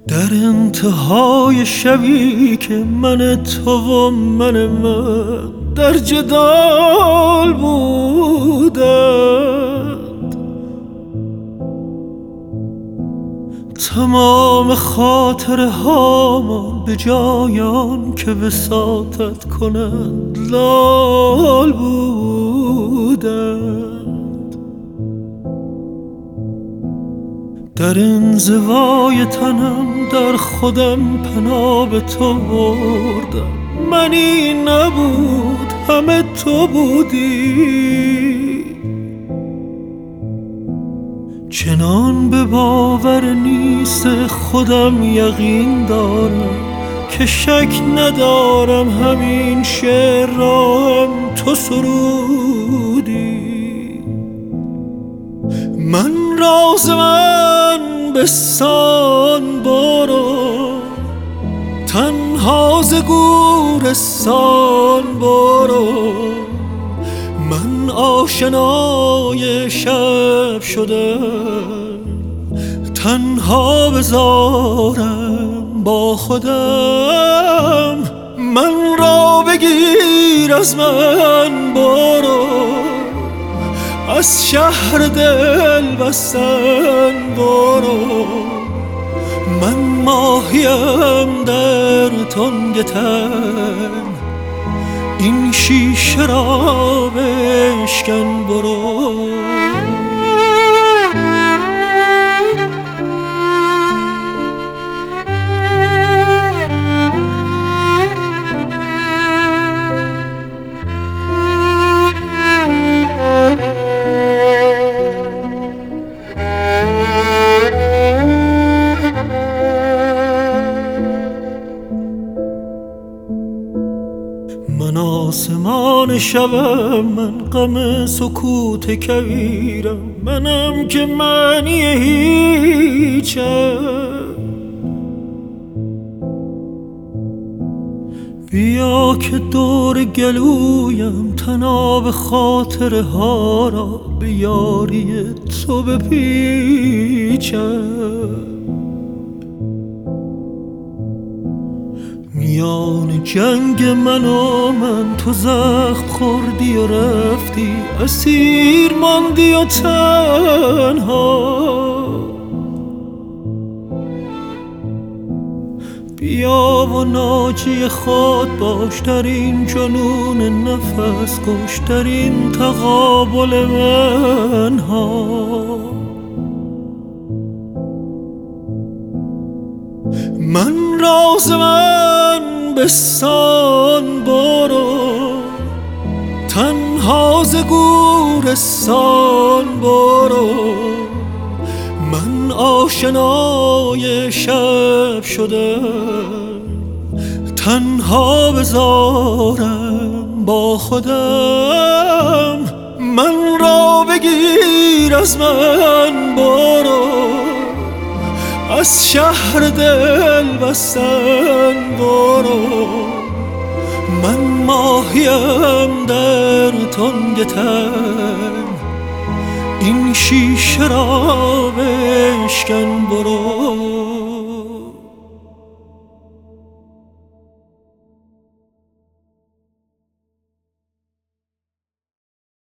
در انتهای شبی که من تو و من در جدال بودند، تمام خاطره هامان به جایان که وساطت کنند لال بودند. در انزوای تنم در خودم پناه به تو بردم، منی نبود همه تو بودی. چنان به باور نیست خودم یقین دارم که شک ندارم همین شعر را هم تو سرودی. من راز من بستان برو، تنها ز گورستان برو. من آشنای شب شده، تنها بذارم با خودم. من را بگیر از من برو، از شهر دل بستن برو. من ماهیم در تنگ تن، این شیشه را بشکن برو. من آسمان شبم، من غم سکوت کویرم، منم که معنی هیچم. بیا که دور گلویم طناب خاطره ها را به یاری تو بپیچم. میان جنگ من و من تو زخم خوردی و رفتی، اسیر ماندی و تنها. بیا و ناجی خود باش در این جنون نفس کش، در این تقابل منها. من راز من بستان برو، تنها ز گورستان برو. من آشنای شب شده، تنها بذارم با خودم. من را بگیر از من برو، از شهر دل بستن برو. من ماهیم در تنگ تن، این شیشه را بشکن برو.